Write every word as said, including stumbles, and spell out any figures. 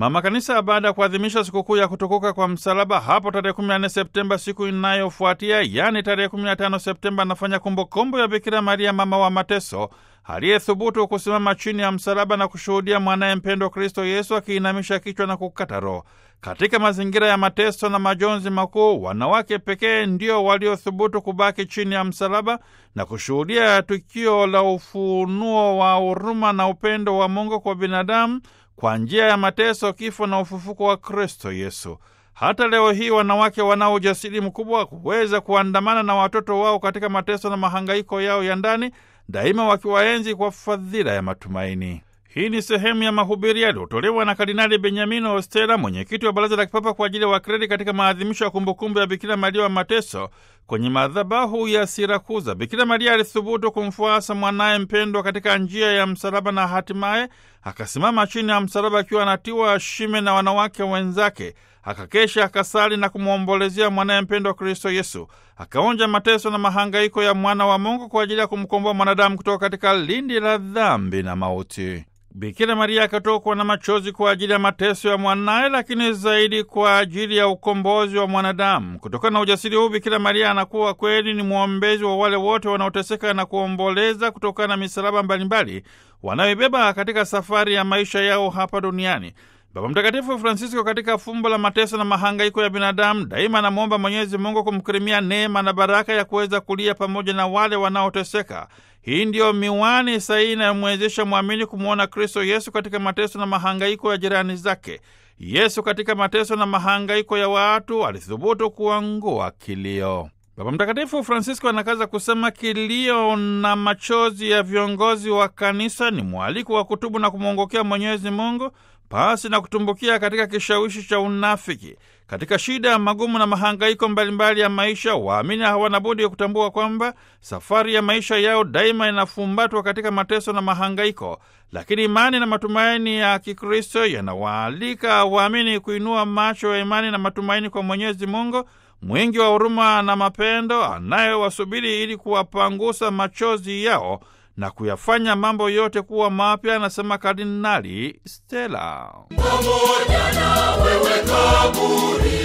Mama Kanisa baada ya kuadhimisha sikukuu ya kutukuka kwa msalaba hapo tarehe kumi na nne Septemba, siku inayofuatia yaani tarehe kumi na tano Septemba, anafanya kumbukumbu ya Bikira Maria mama wa mateso aliyethubutu kusimama chini ya msalaba na kushuhudia mwanaye mpendwa Kristo Yesu akiinamisha kichwa na kukata roho. Katika mazingira ya mateso na majonzi makuu, wanawake pekee ndio waliothubutu kubaki chini ya msalaba na kushuhudia tukio la ufunuo wa huruma na upendo wa Mungu kwa binadamu kwa njia ya mateso, kifo na ufufuko wa Kristo Yesu. Hata leo hii wanawake wanao ujasiri mkubwa kuweza kuandamana na watoto wao katika mateso na mahangaiko yao ya ndani, daima wakiwaenzi kwa fadhila ya matumaini. Hii ni sehemu ya mahubiri yaliyotolewa na Kardinali Benyamino Ostela, mwenyekiti wa Baraza la Kipapa kwa ajili ya Wakredi, katika maadhimisho ya kumbukumbu ya Bikira Maria wa mateso kwenye madhabahu ya Sirakuza. Bikira Maria alithubutu kumfuasa mwanaye mpendwa katika njia ya msalaba na hatimaye akasimama chini ya msalaba akiwa anatiwa shime na wanawake wenzake. Akakesha, akasali na kumwombolezea mwanaye mpendwa Kristo Yesu. Akaonja mateso na mahangaiko ya mwana wa Mungu kwa ajili ya kumkomboa mwanadamu kutoka katika lindi la dhambi na mauti. Bikira Maria akatokwa na machozi kwa ajili ya mateso ya mwanaye, lakini zaidi kwa ajili ya ukombozi wa mwanadamu. Kutokana na ujasiri huu, Bikira Maria anakuwa kweli ni mwombezi wa wale wote wanaoteseka na kuomboleza kutokana na misalaba mbalimbali wanaoibeba katika safari ya maisha yao hapa duniani. Baba Mtakatifu Francisco, katika fumbo la mateso na mahangaiko ya binadamu, daima anamwomba Mwenyezi Mungu kumkirimia neema na baraka ya kuweza kulia pamoja na wale wanaoteseka. Hii ndiyo miwani sahihi inayomwezesha mwamini kumwona Kristo Yesu katika mateso na mahangaiko ya jirani zake. Yesu katika mateso na mahangaiko ya watu alithubutu kuangua kilio. Baba Mtakatifu Francisco anakaza kusema kilio na machozi ya viongozi wa kanisa ni mwaliko wa kutubu na kumwongokea Mwenyezi Mungu pasi na kutumbukia katika kishawishi cha unafiki. Katika shida, magumu na mahangaiko mbalimbali ya maisha, waamini hawana budi kutambua kwamba safari ya maisha yao daima inafumbatwa katika mateso na mahangaiko, lakini imani na matumaini ya Kikristo yanawaalika waamini kuinua macho ya imani na matumaini kwa Mwenyezi Mungu mwingi wa huruma na mapendo, anayewasubiri ili kuwapangusa machozi yao na kuyafanya mambo yote kuwa mapya, anasema Kardinali Stella. Pamoja na wewe kaburi